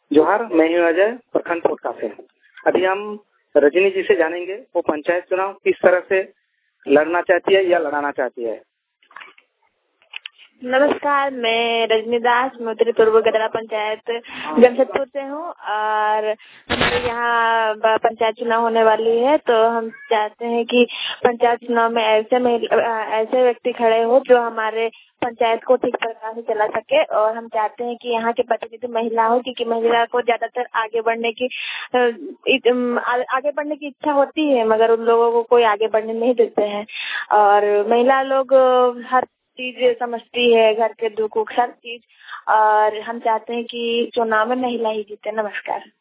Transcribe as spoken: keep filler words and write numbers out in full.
जोहार, मैं हूं अजय, प्रखंड पोटका से। अभी हम रजनी जी से जानेंगे वो पंचायत चुनाव किस तरह से लड़ना चाहती है या लड़ाना चाहती है। नमस्कार, मैं रजनी दास, मैं उत्तरी पूर्व गदरा पंचायत जमशेदपुर से हूँ और हमारे यहाँ पंचायत चुनाव होने वाली है। तो हम चाहते हैं कि पंचायत चुनाव में ऐसे ऐसे व्यक्ति खड़े हो जो हमारे पंचायत को ठीक प्रकार से चला सके। और हम चाहते हैं कि यहाँ के प्रतिनिधि महिला हो, क्योंकि महिला को ज्यादातर आगे बढ़ने की आगे बढ़ने की इच्छा होती है, मगर उन लोगों को कोई आगे बढ़ने नहीं देते हैं। और महिला लोग हर चीज समझती है, घर के दुख हर चीज। और हम चाहते हैं कि चुनाव में महिला ही जीते। नमस्कार।